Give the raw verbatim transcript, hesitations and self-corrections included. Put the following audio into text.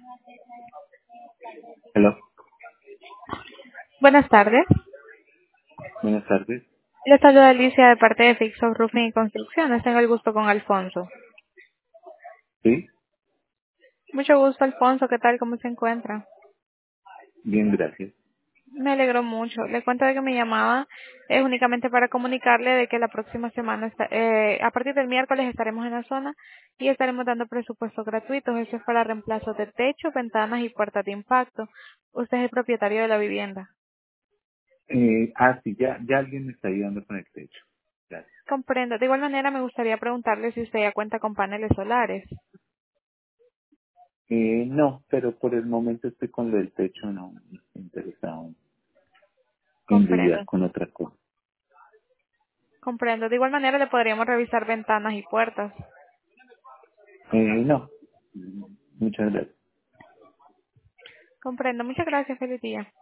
Hello, Buenas tardes. buenas tardes. Le saluda Alicia de parte de Fixo Roofing y Construcciones. Tengo el gusto con Alfonso. Sí, Mucho gusto, Alfonso. ¿Qué tal? ¿Cómo se encuentra? bien, gracias. Me alegro mucho. Le cuento de que mi llamada es únicamente para comunicarle de que la próxima semana, está- eh, a partir del miércoles, estaremos en la zona y estaremos dando presupuestos gratuitos. Eso es para reemplazo de techo, ventanas y puertas de impacto. Usted es el propietario de la vivienda. Eh, ah, sí, ya, ya alguien me está ayudando con el techo. Gracias. Comprendo. De igual manera, me gustaría preguntarle si usted ya cuenta con paneles solares. Eh, no, pero por el momento estoy con lo del techo, no, no estoy interesado en lidiar Comprendo. con otra cosa. Comprendo. De igual manera, le podríamos revisar ventanas y puertas. Eh, no, muchas gracias. Comprendo. Muchas gracias. Feliz día.